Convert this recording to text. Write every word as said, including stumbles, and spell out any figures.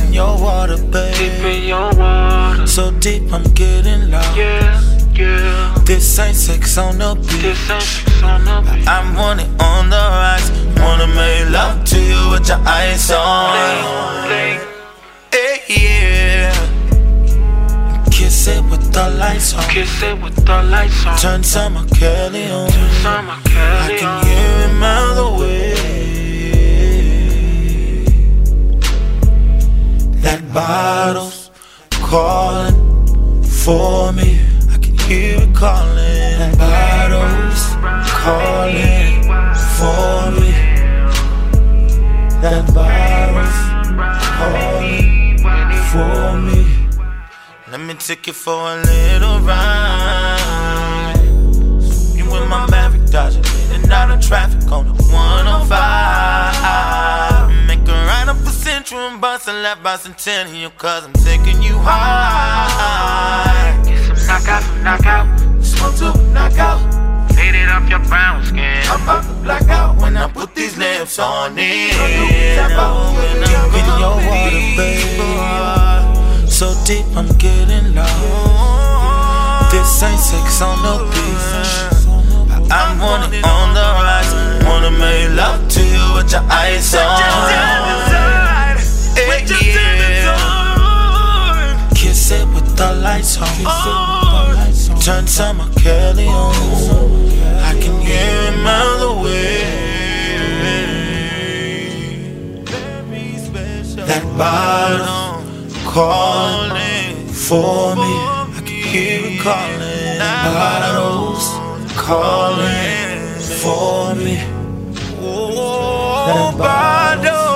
in your water, babe. Deep in your water. So deep I'm getting lost. Yeah, yeah. This ain't sex on the beach. This ain't sex on the beach. I want it on the rise. Wanna make love to you with your eyes on. Play, Hey, yeah. Kiss it with the lights on. kiss it with the lights on. Turn some Kelly on. Some I Kelly can on. hear it miles away. That bottle's calling for me. I can hear it calling. That bottle's calling for me. That bottle's calling for me. Let me take you for a little ride. You in my Maverick Dodger, in and out of traffic on the one oh five. Make a right up for Central and bust a left by Centennial, cause I'm taking you high. Get some knockout from knockout. Smoke to knockout. Fade it off your brown skin. I'm about to black out when I put these lips on it. When I'm in your water, baby. So deep I'm getting lost. This ain't sex on the beach. I want it on the rise. Wanna make love to you with your eyes on. Hey, yeah. Kiss it with the lights on. Turn some Kelly on. I can hear it miles away. That bottle calling for me. I can hear it calling. Bottles calling for me. That bottle